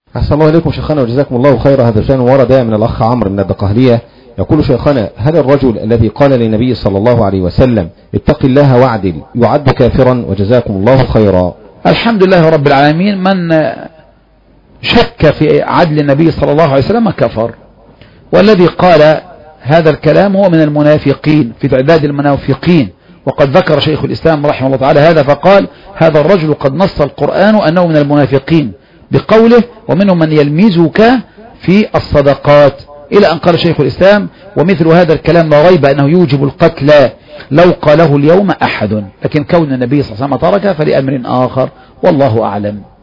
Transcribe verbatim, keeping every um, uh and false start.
أحسن الله إليكم شيخنا وجزاكم الله خير. هذا السؤال ورد من الأخ عمرو من الدقهلية، يقول شيخنا: هل الرجل الذي قال للنبي صلى الله عليه وسلم اتق الله واعدل يعد كافرا؟ وجزاكم الله خيرا. الحمد لله رب العالمين. من شك في عدل النبي صلى الله عليه وسلم كفر، والذي قال هذا الكلام هو من المنافقين في تعداد المنافقين، وقد ذكر شيخ الإسلام رحمه الله تعالى هذا فقال: هذا الرجل قد نص القرآن أنه من المنافقين بقوله: ومنهم من يلمزك في الصدقات، إلى أن قال شيخ الإسلام: ومثل هذا الكلام لا ريب أنه يوجب القتل لو قاله اليوم أحد، لكن كون النبي صلى الله عليه وسلم ترك فلأمر آخر، والله أعلم.